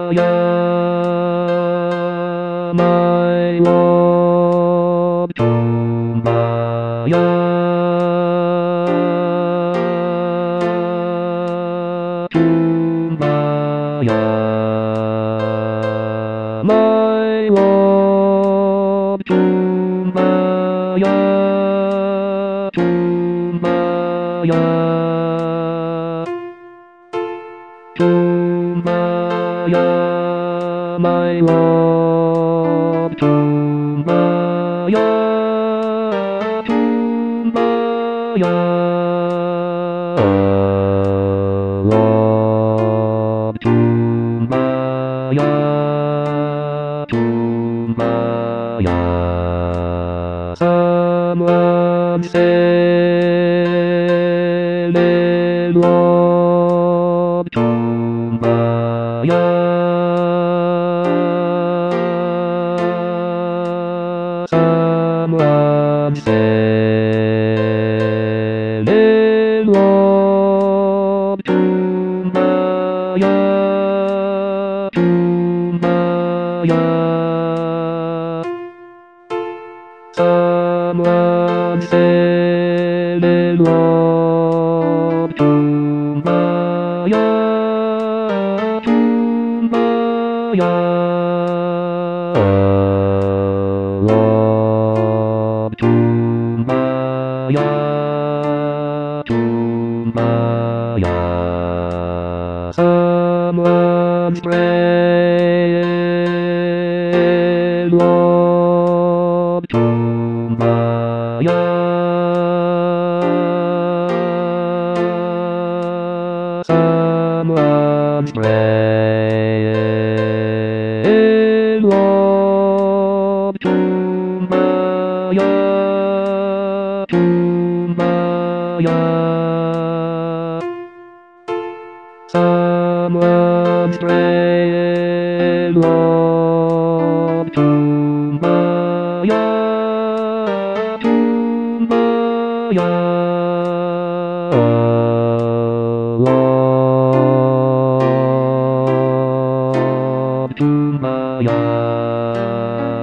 my love, Kumbaya. Kumbaya, my love, Kumbaya, Kumbaya, Kumbaya, my love, Kumbaya, Kumbaya, love, Kumbaya, Kumbaya. Someone said they love, Kumbaya. Someone said they love, Kumbaya, Kumbaya. Someone said they love, Kumbaya, Kumbaya, love, Kumbaya, Kumbaya. Someone spread love, Kumbaya. Someone spread love, Kumbaya, Kumbaya. Someone spread love, Kumbaya, Kumbaya, love, Kumbaya.